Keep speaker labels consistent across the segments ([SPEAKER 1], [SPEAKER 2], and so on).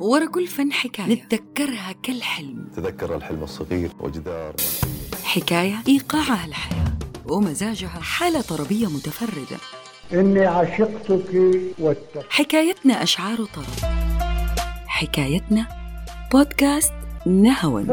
[SPEAKER 1] ورا كل فن حكاية نتذكرها كالحلم.
[SPEAKER 2] تذكر الحلم الصغير وجدار
[SPEAKER 1] حكاية إيقاعها الحياة ومزاجها حالة طربية متفردة.
[SPEAKER 3] إني عشقتك
[SPEAKER 1] حكايتنا أشعار طرب، حكايتنا بودكاست نهوى.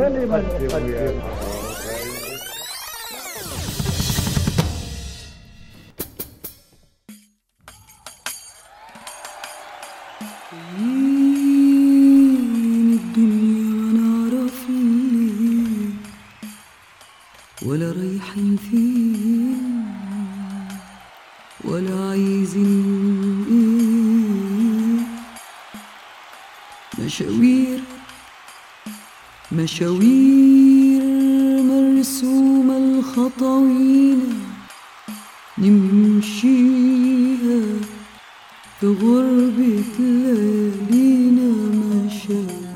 [SPEAKER 1] ولا رايحين فيه ولا عايزين ايه، مشاوير مرسومة الخطوينة نمشيها في غربة ليالينا مشاوير.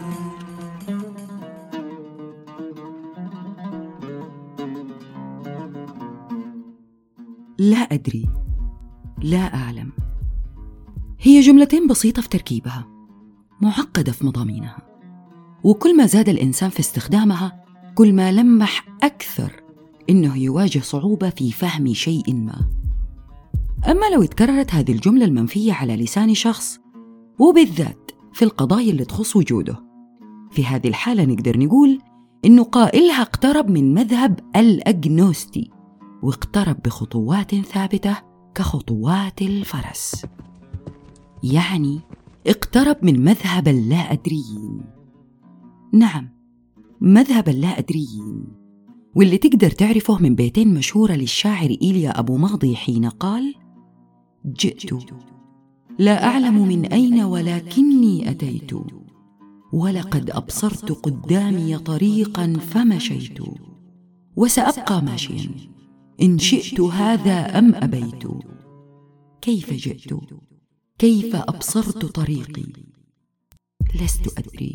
[SPEAKER 1] لا أدري، لا أعلم، هي جملتين بسيطة في تركيبها، معقدة في مضامينها، وكل ما زاد الإنسان في استخدامها كل ما لمح أكثر إنه يواجه صعوبة في فهم شيء ما. أما لو اتكررت هذه الجملة المنفية على لسان شخص، وبالذات في القضايا اللي تخص وجوده، في هذه الحالة نقدر نقول إنه قائلها اقترب من مذهب الأجنوستي، واقترب بخطوات ثابتة كخطوات الفرس، يعني اقترب من مذهب اللا أدريين. نعم، مذهب اللا أدريين، واللي تقدر تعرفه من بيتين مشهورة للشاعر إيليا أبو ماضي حين قال: جئت لا أعلم من أين ولكني أتيت، ولقد أبصرت قدامي طريقا فمشيت، وسأبقى ماشيا إن شئت هذا أم أبيت. كيف جئت؟ كيف أبصرت طريقي؟ لست أدري.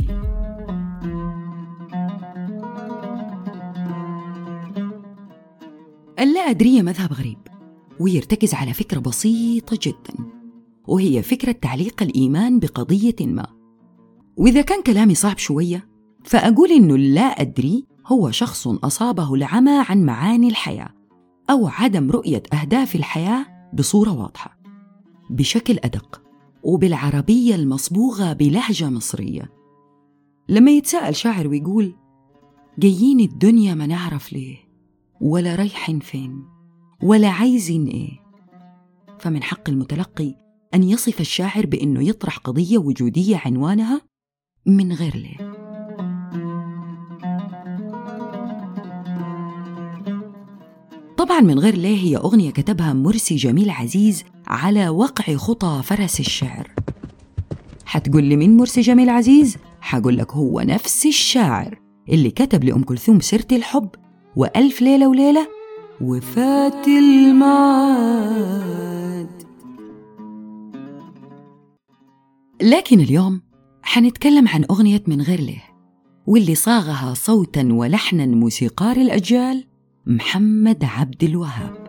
[SPEAKER 1] اللا أدرية مذهب غريب، ويرتكز على فكرة بسيطة جدا، وهي فكرة تعليق الإيمان بقضية ما. وإذا كان كلامي صعب شوية فأقول إنه اللا أدري هو شخص أصابه العمى عن معاني الحياة، أو عدم رؤية أهداف الحياة بصورة واضحة، بشكل أدق وبالعربية المصبوغة بلهجة مصرية. لما يتساءل شاعر ويقول: جايين الدنيا ما نعرف ليه، ولا رايحين فين، ولا عايزين إيه، فمن حق المتلقي أن يصف الشاعر بأنه يطرح قضية وجودية عنوانها من غير ليه. طبعاً من غير ليه هي أغنية كتبها مرسي جميل عزيز على وقع خطى فرس الشعر. حتقول لي مين مرسي جميل عزيز؟ حقول لك هو نفس الشاعر اللي كتب لأم كلثوم سيرة الحب وألف ليلة وليلة وفات المعاد. لكن اليوم حنتكلم عن أغنية من غير ليه، واللي صاغها صوتاً ولحناً موسيقار الأجيال محمد عبد الوهاب.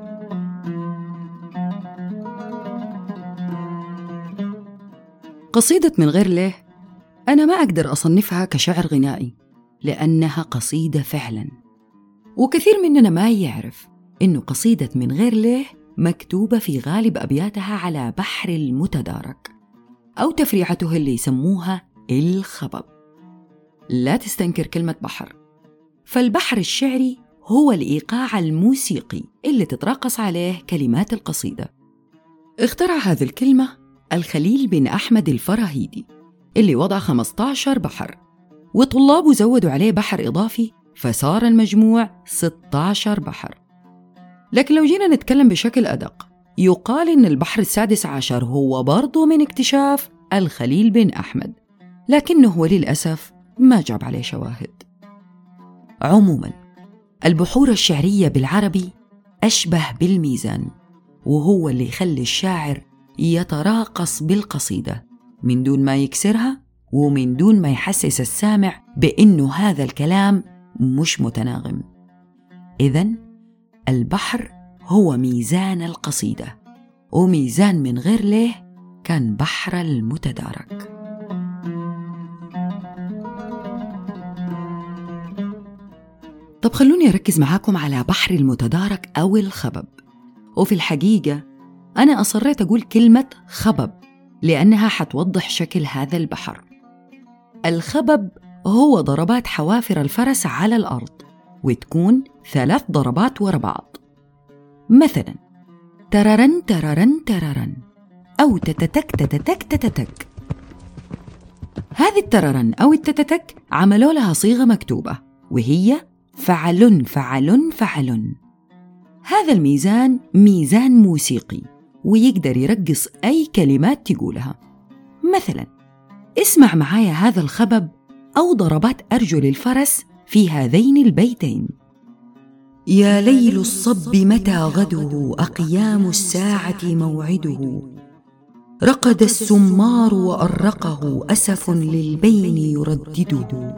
[SPEAKER 1] قصيدة من غير ليه أنا ما أقدر أصنفها كشعر غنائي، لأنها قصيدة فعلاً، وكثير مننا ما يعرف إنه قصيدة من غير ليه مكتوبة في غالب أبياتها على بحر المتدارك، أو تفريعته اللي يسموها الخبب. لا تستنكر كلمة بحر، فالبحر الشعري هو الإيقاع الموسيقي اللي تتراقص عليه كلمات القصيدة. اخترع هذه الكلمة الخليل بن أحمد الفراهيدي، اللي وضع 15 بحر، وطلابه زودوا عليه بحر إضافي، فصار المجموع 16 بحر. لكن لو جينا نتكلم بشكل أدق، يقال إن البحر السادس عشر هو برضو من اكتشاف الخليل بن أحمد، لكنه وللأسف ما جاب عليه شواهد. عموماً البحور الشعرية بالعربي أشبه بالميزان، وهو اللي يخلي الشاعر يتراقص بالقصيدة من دون ما يكسرها، ومن دون ما يحسس السامع بأنه هذا الكلام مش متناغم. إذن البحر هو ميزان القصيدة، وميزان من غير ليه كان بحر المتدارك. خلوني أركز معاكم على بحر المتدارك أو الخبب. وفي الحقيقة أنا أصريت أقول كلمة خبب لأنها حتوضح شكل هذا البحر. الخبب هو ضربات حوافر الفرس على الأرض، وتكون 3 ضربات ورا بعض. مثلاً تررن تررن تررن، أو تتتك تتتك تتتك. هذه التررن أو التتتك عملوا لها صيغة مكتوبة وهي فعل فعل فعل. هذا الميزان ميزان موسيقي ويقدر يرقص أي كلمات تقولها. مثلاً اسمع معايا هذا الخبب أو ضربات أرجل الفرس في هذين البيتين: يا ليل الصب متى غده، أقيام الساعة موعده، رقد السمار وأرقه، أسف للبين يردده.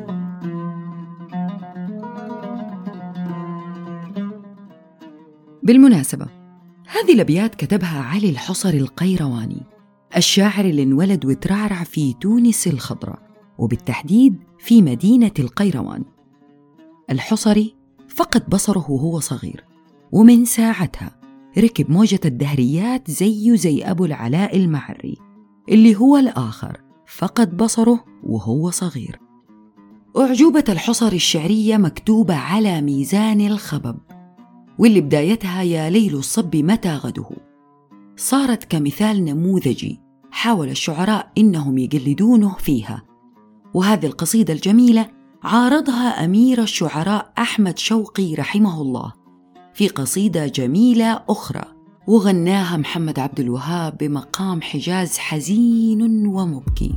[SPEAKER 1] بالمناسبة هذه الأبيات كتبها علي الحصري القيرواني، الشاعر اللي انولد وترعرع في تونس الخضراء، وبالتحديد في مدينة القيروان. الحصري فقد بصره وهو صغير، ومن ساعتها ركب موجة الدهريات زي أبو العلاء المعري اللي هو الآخر فقد بصره وهو صغير. أعجوبة الحصري الشعرية مكتوبة على ميزان الخبب، واللي بدايتها يا ليل الصب متى غده، صارت كمثال نموذجي حاول الشعراء إنهم يقلدونه فيها. وهذه القصيدة الجميلة عارضها أمير الشعراء أحمد شوقي رحمه الله في قصيدة جميلة أخرى، وغناها محمد عبد الوهاب بمقام حجاز حزين ومبكي: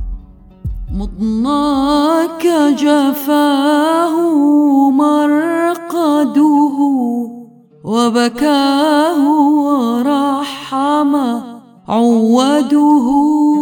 [SPEAKER 1] مضناك جفاه مرقده، وبكاه ورحم عوده.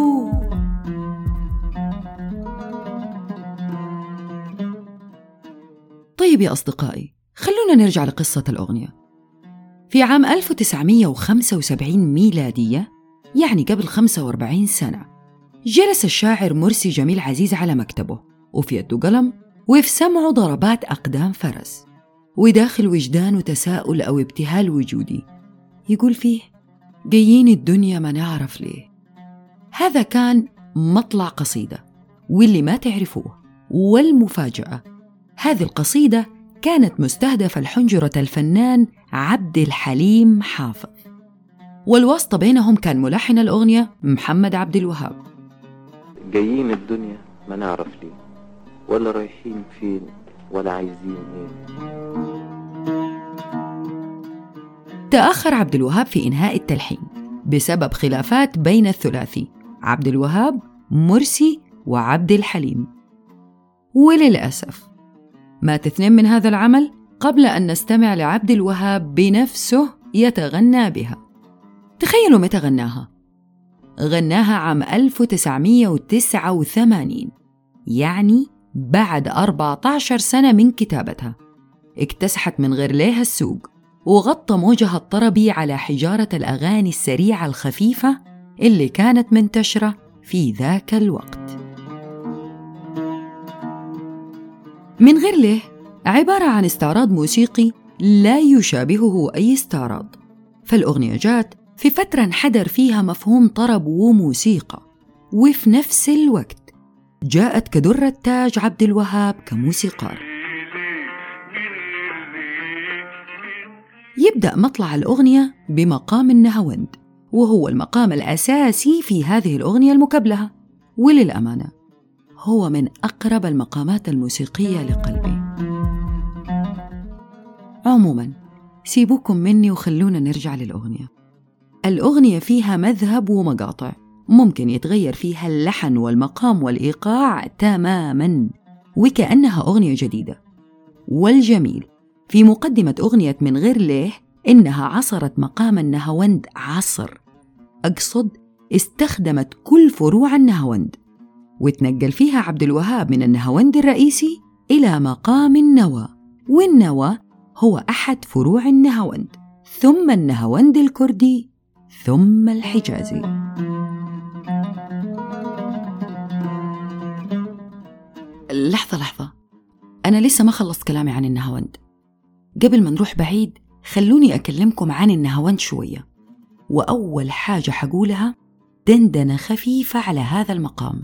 [SPEAKER 1] طيب يا أصدقائي، خلونا نرجع لقصة الأغنية. في عام 1975 ميلادية، يعني قبل 45 سنة، جلس الشاعر مرسي جميل عزيز على مكتبه، وفي يده قلم وفي سمعه ضربات أقدام فرس، وداخل وجدانه تساؤل أو ابتهال وجودي يقول فيه: جايين الدنيا ما نعرف ليه. هذا كان مطلع قصيدة، واللي ما تعرفوه والمفاجأة هذه القصيدة كانت مستهدفة لحنجرة الفنان عبد الحليم حافظ، والواسطة بينهم كان ملحن الأغنية محمد عبد الوهاب.
[SPEAKER 2] جايين الدنيا ما نعرف ليه، ولا رايحين فين، ولا عايزين ايه.
[SPEAKER 1] تأخر عبد الوهاب في إنهاء التلحين بسبب خلافات بين الثلاثي عبد الوهاب، مرسي، وعبد الحليم، وللأسف مات 2 من هذا العمل قبل أن نستمع لعبد الوهاب بنفسه يتغنى بها. تخيلوا متى غناها؟ غناها عام 1989، يعني بعد 14 سنة من كتابتها. اكتسحت من غير ليها السوق، وغطى موجها الطربي على حجارة الأغاني السريعة الخفيفة اللي كانت منتشرة في ذاك الوقت. من غير ليه عبارة عن استعراض موسيقي لا يشابهه أي استعراض، فالأغنية جات في فترة انحدر فيها مفهوم طرب وموسيقى، وفي نفس الوقت جاءت كدر التاج عبد الوهاب كموسيقار. يبدأ مطلع الأغنية بمقام النهاوند، وهو المقام الأساسي في هذه الأغنية المكبلة، وللأمانة هو من أقرب المقامات الموسيقية لقلبي. عموماً سيبوكم مني وخلونا نرجع للأغنية. الأغنية فيها مذهب ومقاطع ممكن يتغير فيها اللحن والمقام والإيقاع تماماً، وكأنها أغنية جديدة. والجميل في مقدمة أغنية من غير ليه إنها عصرت مقام النهاوند عصر، أقصد استخدمت كل فروع النهاوند، وتنقل فيها عبد الوهاب من النهاوند الرئيسي إلى مقام النوى، والنوى هو أحد فروع النهاوند، ثم النهاوند الكردي، ثم الحجازي. لحظة، أنا لسه ما خلصت كلامي عن النهاوند. قبل ما نروح بعيد خلوني أكلمكم عن النهاوند شوية. وأول حاجة حقولها دندنة خفيفة على هذا المقام.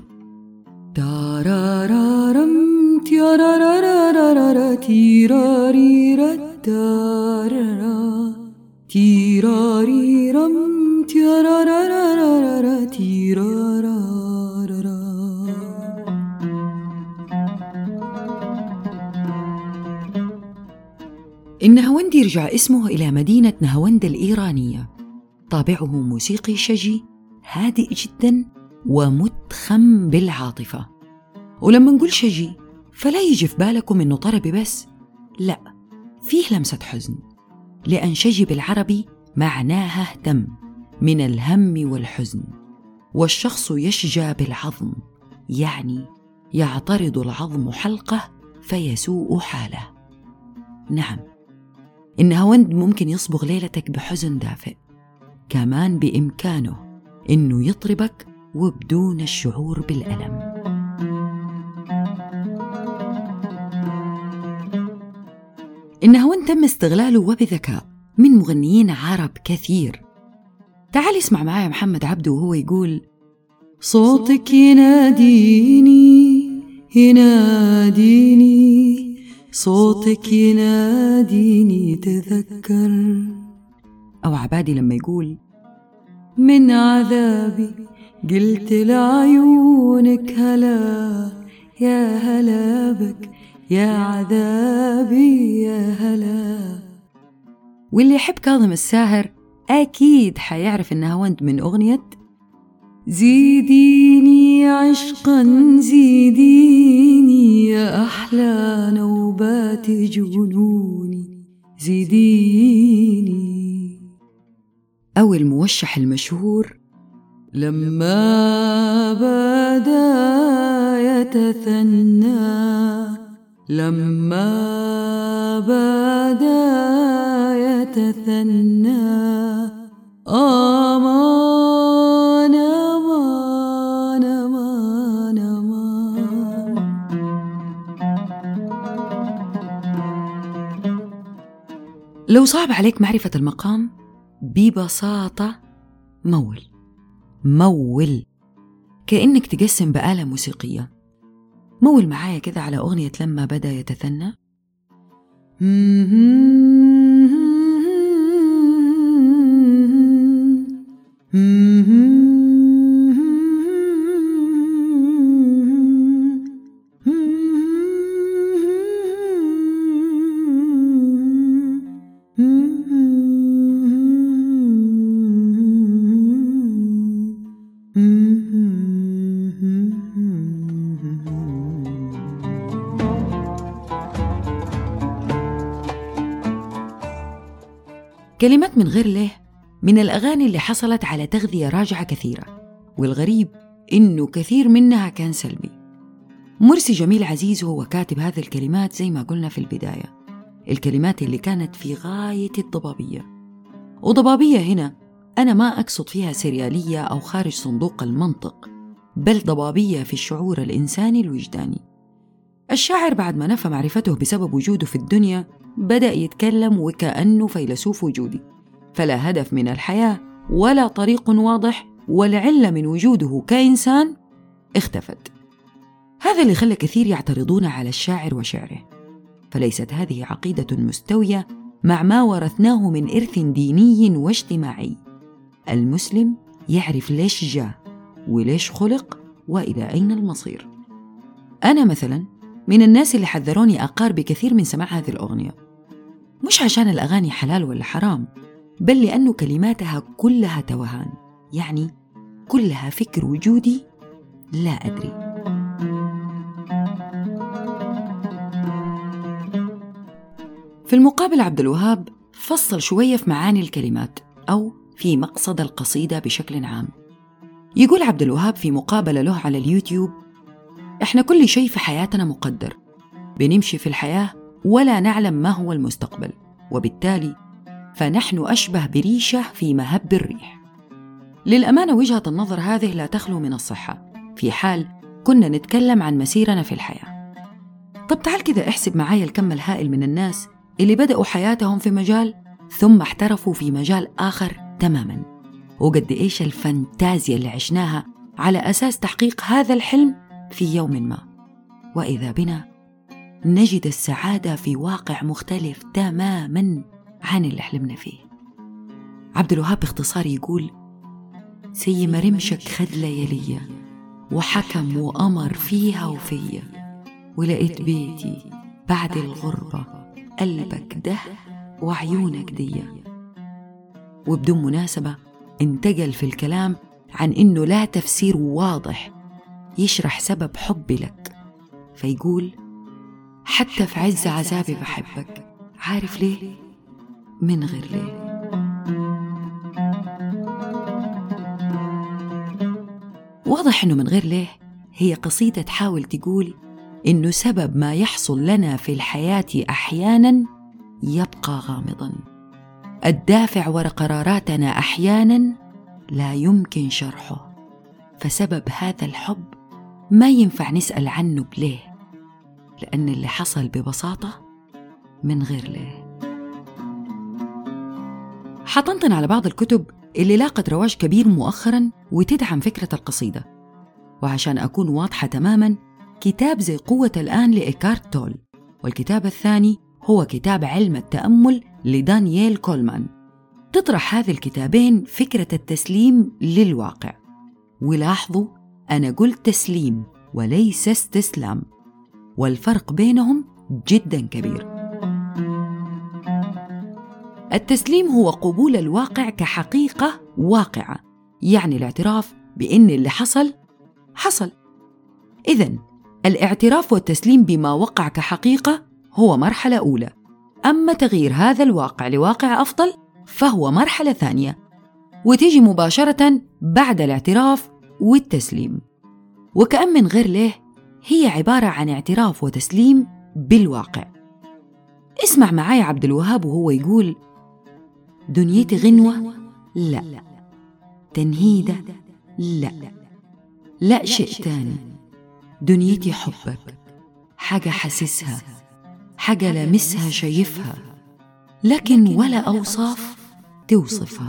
[SPEAKER 1] تارارارم تيارارارارارا تيراريرا تارارا تيراريرم تيارارارارارا تيرارارارا. النهاوند يرجع اسمه إلى مدينة نهاوند الإيرانية. طابعه موسيقي شجي هادئ جدا ومتخم بالعاطفة. ولما نقول شجي فلا يجي في بالكم إنه طربي بس، لا، فيه لمسة حزن، لأن شجي بالعربي معناها اهتم، من الهم والحزن. والشخص يشجى بالعظم، يعني يعترض العظم حلقه فيسوء حاله. نعم، النهاوند ممكن يصبغ ليلتك بحزن دافئ، كمان بإمكانه إنه يطربك وبدون الشعور بالألم. النهاوند تم استغلاله وبذكاء من مغنيين عرب كثير. تعال اسمع معايا محمد عبده وهو يقول: صوتك يناديني يناديني، صوتك يناديني تذكر. أو عبادي لما يقول: من عذابي قلت لعيونك هلا، يا هلا بك يا عذابي يا هلا. واللي يحب كاظم الساهر أكيد حيعرف النهاوند من أغنية زيديني عشقا زيديني، يا أحلى نوبات جنوني زيديني. أو الموشح المشهور: لما بدا يتثنى، لما بدا يتثنى، أمان أمان أمان أمان. لو صعب عليك معرفة المقام، ببساطة مول كأنك تقسم بآلة موسيقية. مول معايا كذا على أغنية لما بدأ يتثنى. كلمات من غير له من الأغاني اللي حصلت على تغذية راجعة كثيرة، والغريب إنه كثير منها كان سلبي. مرسي جميل عزيز هو كاتب هذه الكلمات زي ما قلنا في البداية، الكلمات اللي كانت في غاية الضبابية. وضبابية هنا أنا ما أقصد فيها سريالية أو خارج صندوق المنطق، بل ضبابية في الشعور الإنساني الوجداني. الشاعر بعد ما نفى معرفته بسبب وجوده في الدنيا بدأ يتكلم وكأنه فيلسوف وجودي، فلا هدف من الحياة ولا طريق واضح، والعلة من وجوده كإنسان اختفت. هذا اللي خلى كثير يعترضون على الشاعر وشعره، فليست هذه عقيدة مستوية مع ما ورثناه من إرث ديني واجتماعي. المسلم يعرف ليش جاء وليش خلق وإلى أين المصير. أنا مثلاً من الناس اللي حذروني أقار بكثير من سماع هذه الأغنية، مش عشان الأغاني حلال ولا حرام، بل لأنه كلماتها كلها توهان، يعني كلها فكر وجودي لا أدري. في المقابل عبد الوهاب فصل شوية في معاني الكلمات أو في مقصد القصيدة بشكل عام. يقول عبد الوهاب في مقابلة له على اليوتيوب: إحنا كل شيء في حياتنا مقدر، بنمشي في الحياة ولا نعلم ما هو المستقبل، وبالتالي فنحن أشبه بريشة في مهب الريح. للأمانة وجهة النظر هذه لا تخلو من الصحة في حال كنا نتكلم عن مسيرنا في الحياة. طب تعال كذا احسب معايا الكم الهائل من الناس اللي بدأوا حياتهم في مجال ثم احترفوا في مجال آخر تماماً، وقد إيش الفانتازيا اللي عشناها على أساس تحقيق هذا الحلم في يوم ما، وإذا بنا نجد السعادة في واقع مختلف تماماً عن اللي حلمنا فيه. عبد الوهاب باختصار يقول: زي ما رمشك خد ليالية وحكم وأمر فيها وفيا، ولقيت بيتي بعد الغربة قلبك ده وعيونك دية. وبدون مناسبة انتقل في الكلام عن إنه لا تفسير واضح يشرح سبب حبي لك، فيقول: حتى في عز عذابي بحبك، عارف ليه؟ من غير ليه. واضح إنه من غير ليه هي قصيدة تحاول تقول إنه سبب ما يحصل لنا في الحياة أحياناً يبقى غامضاً، الدافع وراء قراراتنا أحياناً لا يمكن شرحه، فسبب هذا الحب ما ينفع نسأل عنه بليه، لأن اللي حصل ببساطة من غير ليه. حطنطن على بعض الكتب اللي لاقت رواج كبير مؤخراً وتدعم فكرة القصيدة، وعشان أكون واضحة تماماً، كتاب زي قوة الآن لإيكارت تول، والكتاب الثاني هو كتاب علم التأمل لدانييل كولمان. تطرح هذه الكتابين فكرة التسليم للواقع، ولاحظوا أنا قلت تسليم وليس استسلام، والفرق بينهم جداً كبير. التسليم هو قبول الواقع كحقيقة واقعة، يعني الاعتراف بأن اللي حصل حصل. إذن الاعتراف والتسليم بما وقع كحقيقة هو مرحلة أولى، أما تغيير هذا الواقع لواقع أفضل فهو مرحلة ثانية، وتيجي مباشرة بعد الاعتراف والتسليم. وكأن من غير ليه هي عبارة عن اعتراف وتسليم بالواقع. اسمع معايا عبد الوهاب وهو يقول: دنيتي غنوة؟ لا. تنهيدة؟ لا. لا شيء تاني. دنيتي حبك، حاجة حسسها، حاجة لامسها شايفها، لكن ولا أوصاف توصفها.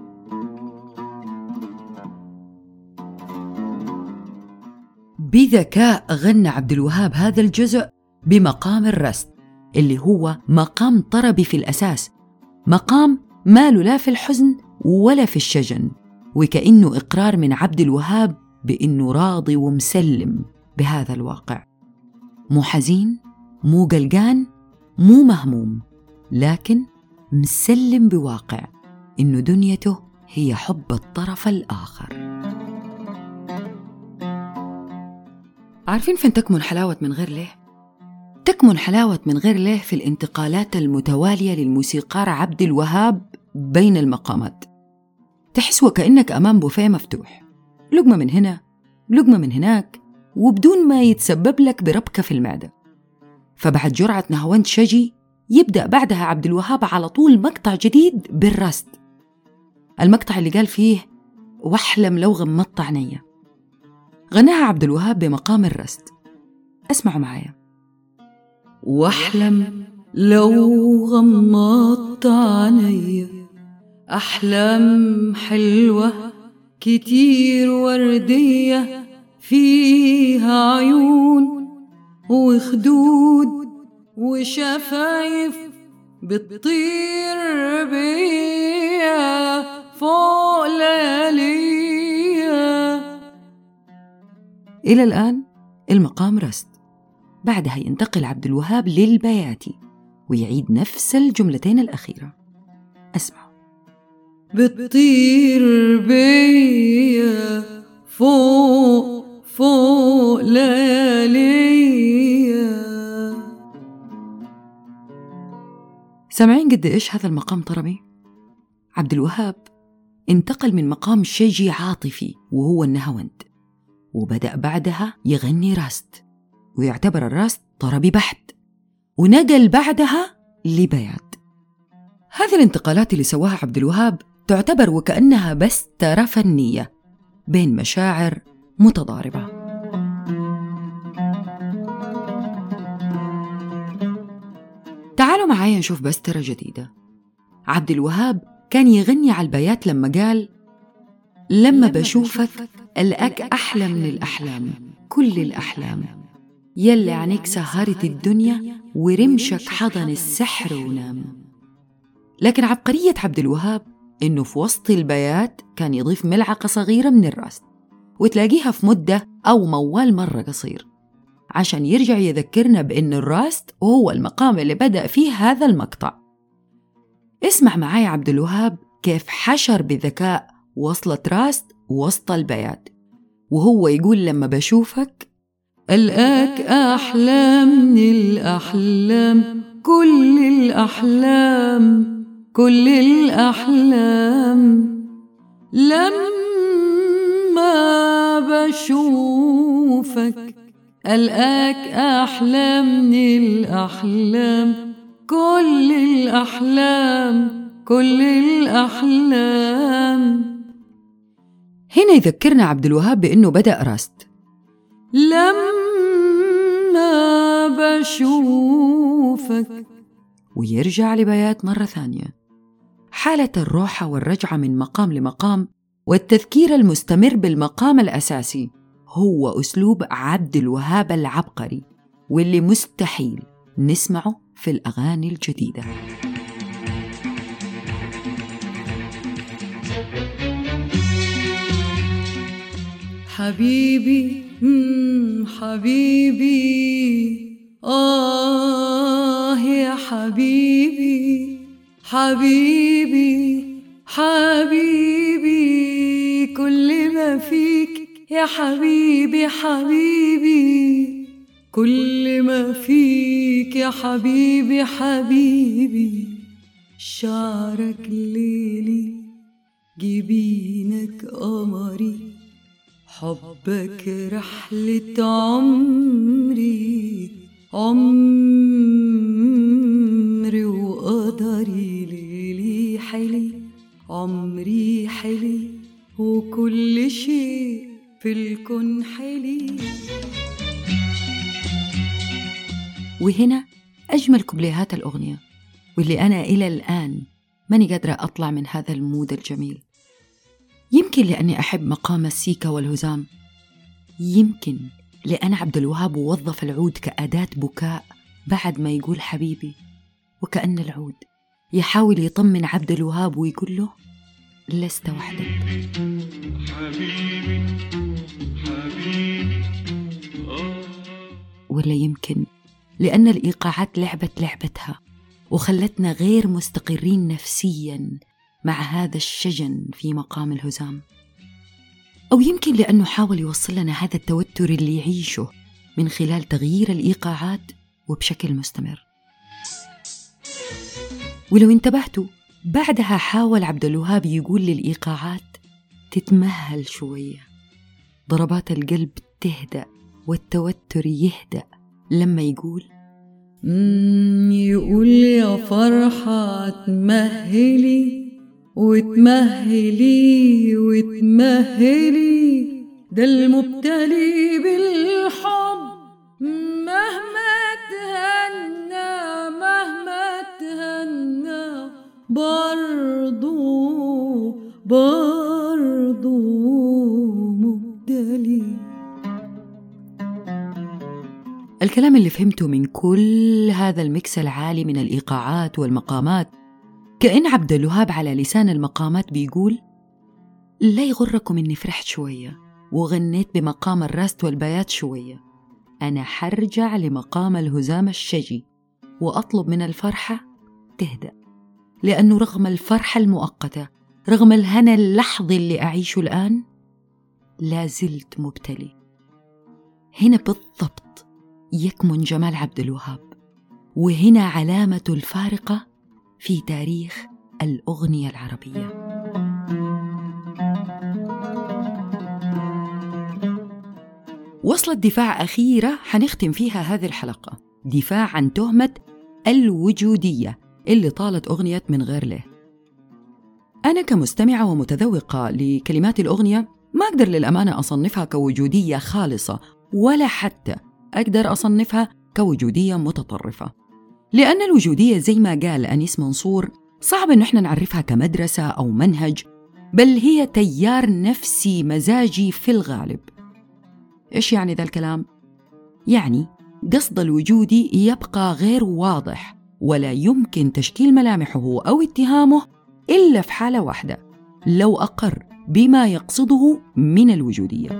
[SPEAKER 1] بذكاء غنى عبد الوهاب هذا الجزء بمقام الرست، اللي هو مقام طربي في الأساس، مقام ماله لا في الحزن ولا في الشجن، وكأنه إقرار من عبد الوهاب بأنه راضي ومسلم بهذا الواقع، مو حزين، مو قلقان، مو مهموم، لكن مسلم بواقع إنه دنيته هي حب الطرف الآخر. عارفين فين تكمن حلاوة من غير ليه؟ تكمن حلاوة من غير ليه في الانتقالات المتوالية للموسيقار عبد الوهاب بين المقامات. تحس وكأنك أمام بوفيه مفتوح، لقمة من هنا، لقمة من هناك، وبدون ما يتسبب لك بربكة في المعدة. فبعد جرعة نهاوند شجي يبدأ بعدها عبد الوهاب على طول مقطع جديد بالرست، المقطع اللي قال فيه واحلم لو غمضت عينيا، غناها عبد الوهاب بمقام الرست. اسمعوا معايا: واحلم لو غمضت عينيا، أحلام حلوة كتير وردية، فيها عيون وخدود وشفايف بتطير بيا فوق لياليا. إلى الآن المقام رست، بعدها ينتقل عبد الوهاب للبياتي ويعيد نفس الجملتين الأخيرة. اسمعوا: بتطير بيا فوق فوق لياليا. سامعين قد إيش هذا المقام طربي؟ عبد الوهاب انتقل من مقام شجي عاطفي وهو النهاوند، وبدأ بعدها يغني راست، ويعتبر الراست طربي بحت، ونقل بعدها لبيات. هذه الانتقالات اللي سواها عبد الوهاب تعتبر وكأنها بسترة فنية بين مشاعر متضاربة. تعال تعالوا معايا نشوف بسترة جديدة. عبد الوهاب كان يغني على البيات لما قال: لما بشوفك ألقاك أحلى من الأحلام، كل الأحلام يلي عنيك سهرت الدنيا ورمشك حضن السحر ونام. لكن عبقرية عبد الوهاب إنه في وسط البيات كان يضيف ملعقة صغيرة من الراست، وتلاقيها في مدة أو موال مرة قصير، عشان يرجع يذكرنا بإن الراست هو المقام اللي بدأ فيه هذا المقطع. اسمع معايا عبد الوهاب كيف حشر بذكاء وصلة راست وسط البيات، وهو يقول: لما بشوفك ألقاك أحلى من الأحلام، كل الأحلام كل الأحلام لما بشوفك ألقاك أحلى من الأحلام، كل الأحلام كل الأحلام. هنا يذكرنا عبد الوهاب بأنه بدأ راست. لما بشوفك، ويرجع لبيات مرة ثانية. حالة الروحة والرجعة من مقام لمقام والتذكير المستمر بالمقام الأساسي هو أسلوب عبد الوهاب العبقري، واللي مستحيل نسمعه في الأغاني الجديدة. حبيبي حبيبي يا حبيبي حبيبي حبيبي كل ما فيك يا حبيبي حبيبي، كل ما فيك يا حبيبي حبيبي، شعرك ليلي جبينك قمري، حبك رحلة عمري عمري وقدري، ليلي حلي عمري حلي وكل شيء في الكون حلي. وهنا أجمل كوبليهات الأغنية، واللي أنا إلى الآن ماني قادرة أطلع من هذا المود الجميل. يمكن لأني أحب مقام السيكا والهزام، يمكن لأن عبد الوهاب وظف العود كأداة بكاء بعد ما يقول حبيبي، وكأن العود يحاول يطمن عبد الوهاب ويقول له: لست وحدك حبيبي حبيبي. ولا يمكن لأن الإيقاعات لعبت لعبتها وخلتنا غير مستقرين نفسياً مع هذا الشجن في مقام الهزام. أو يمكن لأنه حاول يوصل لنا هذا التوتر اللي يعيشه من خلال تغيير الإيقاعات وبشكل مستمر. ولو انتبهتوا بعدها حاول عبد الوهاب يقول للإيقاعات تتمهل شوية، ضربات القلب تهدأ والتوتر يهدأ لما يقول يقول يا فرحة تمهلي وتمهلي وتمهلي، ده المبتلي بالحب مهما تهنى مهما تهنى برضو مبتلي. الكلام اللي فهمته من كل هذا الميكس العالي من الإيقاعات والمقامات كأن عبد الوهاب على لسان المقامات بيقول: لا يغركم إني فرحت شوية وغنيت بمقام الراست والبيات شوية، أنا حرجع لمقام الهزام الشجي وأطلب من الفرحة تهدأ، لأنه رغم الفرحة المؤقتة، رغم الهنا اللحظي اللي أعيشه الآن، لا زلت مبتلي. هنا بالضبط يكمن جمال عبد الوهاب، وهنا علامة الفارقة في تاريخ الأغنية العربية. وصلت دفاع أخيرة حنختم فيها هذه الحلقة، دفاع عن تهمة الوجودية اللي طالت أغنية من غير له. أنا كمستمعة ومتذوقة لكلمات الأغنية ما أقدر للأمانة أصنفها كوجودية خالصة، ولا حتى أقدر أصنفها كوجودية متطرفة. لأن الوجودية زي ما قال أنيس منصور صعب إنه إحنا نعرفها كمدرسة أو منهج، بل هي تيار نفسي مزاجي في الغالب. إيش يعني ذا الكلام؟ يعني قصد الوجودي يبقى غير واضح، ولا يمكن تشكيل ملامحه أو اتهامه إلا في حالة واحدة، لو أقر بما يقصده من الوجودية.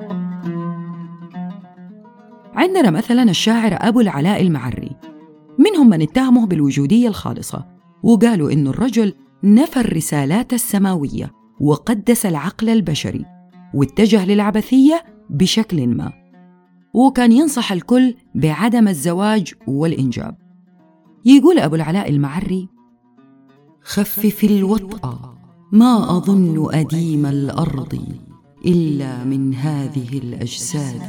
[SPEAKER 1] عندنا مثلاً الشاعر أبو العلاء المعري، منهم من اتهمه بالوجودية الخالصة وقالوا إنه الرجل نفى الرسالات السماوية وقدس العقل البشري واتجه للعبثية بشكل ما، وكان ينصح الكل بعدم الزواج والإنجاب. يقول أبو العلاء المعري: خفف الوطأ، ما أظن أديم الأرض إلا من هذه الأجساد.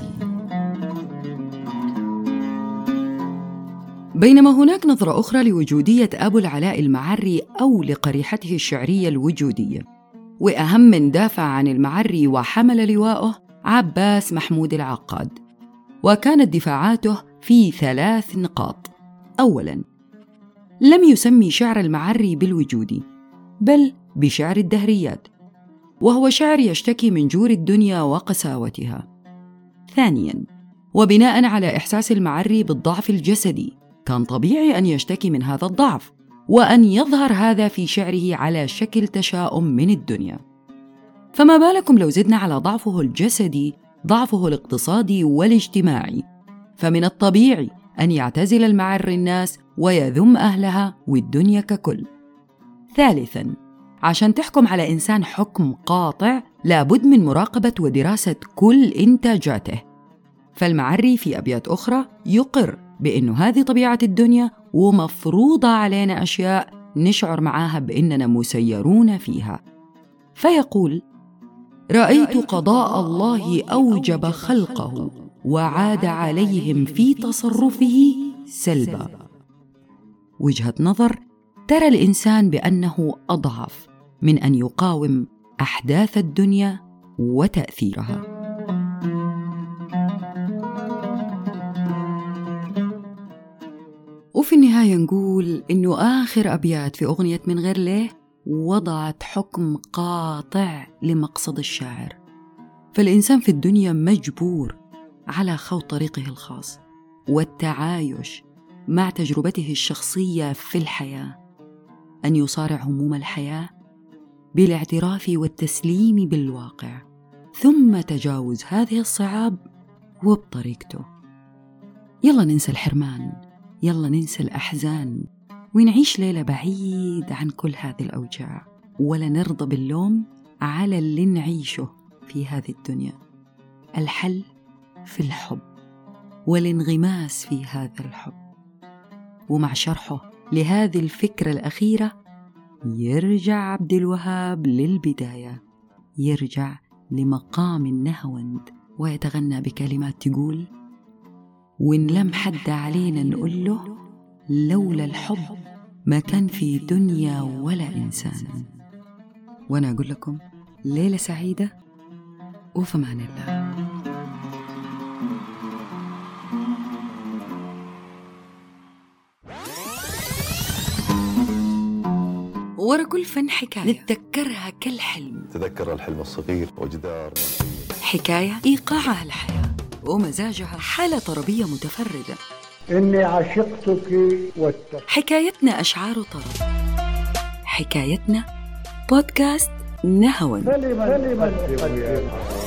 [SPEAKER 1] بينما هناك نظرة أخرى لوجودية أبو العلاء المعري أو لقريحته الشعرية الوجودية، وأهم من دافع عن المعري وحمل لواءه عباس محمود العقاد، وكانت دفاعاته في 3 نقاط. أولاً، لم يسمي شعر المعري بالوجودي، بل بشعر الدهريات، وهو شعر يشتكي من جور الدنيا وقساوتها. ثانياً، وبناءً على إحساس المعري بالضعف الجسدي، كان طبيعي أن يشتكي من هذا الضعف، وأن يظهر هذا في شعره على شكل تشاؤم من الدنيا. فما بالكم لو زدنا على ضعفه الجسدي ضعفه الاقتصادي والاجتماعي، فمن الطبيعي أن يعتزل المعري الناس ويذم أهلها والدنيا ككل. ثالثاً، عشان تحكم على إنسان حكم قاطع لابد من مراقبة ودراسة كل إنتاجاته، فالمعري في أبيات أخرى يقر بأنه هذه طبيعة الدنيا ومفروضة علينا أشياء نشعر معاها بأننا مسيرون فيها، فيقول: رأيت قضاء الله أوجب خلقه وعاد عليهم في تصرفه سلبا. وجهة نظر ترى الإنسان بأنه أضعف من أن يقاوم أحداث الدنيا وتأثيرها. وفي النهاية نقول إنه آخر أبيات في أغنية من غير ليه وضعت حكم قاطع لمقصد الشاعر، فالإنسان في الدنيا مجبور على خوض طريقه الخاص والتعايش مع تجربته الشخصية في الحياة، أن يصارع هموم الحياة بالاعتراف والتسليم بالواقع، ثم تجاوز هذه الصعاب وبطريقته. يلا ننسى الحرمان، يلا ننسى الأحزان، ونعيش ليلة بعيد عن كل هذه الأوجاع، ولا نرضى باللوم على اللي نعيشه في هذه الدنيا. الحل في الحب والانغماس في هذا الحب. ومع شرحه لهذه الفكرة الأخيرة يرجع عبد الوهاب للبداية، يرجع لمقام النهاوند ويتغنى بكلمات تقول: وإن لم حد علينا نقول له لولا الحب ما كان في دنيا ولا إنسان. وأنا أقول لكم ليلة سعيدة وفي أمان الله. ورا كل فن حكاية نتذكرها كالحلم،
[SPEAKER 4] تذكر الحلم الصغير وجدار
[SPEAKER 1] حكاية إيقاعها الحياة ومزاجها حالة طربية متفردة.
[SPEAKER 3] إني عشقتك
[SPEAKER 1] حكايتنا أشعار طرب، حكايتنا بودكاست نهاوند.
[SPEAKER 3] كلمة